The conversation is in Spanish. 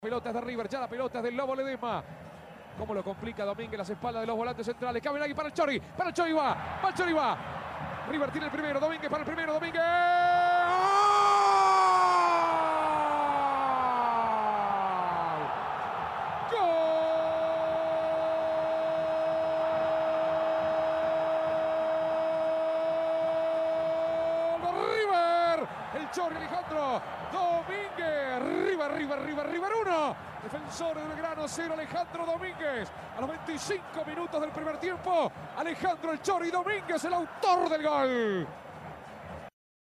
Pelotas de River, ya la pelota es del Lobo Ledesma. Cómo lo complica Domínguez, las espaldas de los volantes centrales. Cabe aquí para el Chori va, el Chori va. River tiene el primero, Domínguez para el primero, Domínguez. El Chori Alejandro Domínguez, River 1, Defensor de Belgrano 0, Alejandro Domínguez, a los 25 minutos del primer tiempo, Alejandro el Chori Domínguez, el autor del gol.